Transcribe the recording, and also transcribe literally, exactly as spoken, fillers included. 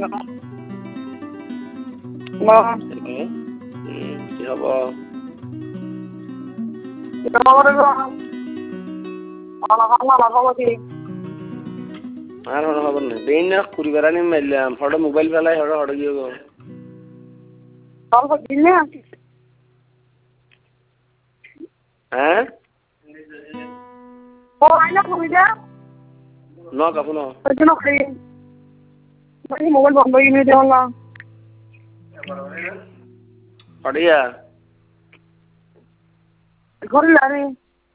কি হব আর হলো খবর নেই দিন না কুড়ি বেড়া নিয়ে মারলাম ফটো মোবাইল ফেলাই হড় হড় গিয়ে গো হ্যাঁ ও আইনা কবিতা ন কাপু ন মোবাইল বন্ধ কিনে দেওয়া পড়িয়া ঘরে জানি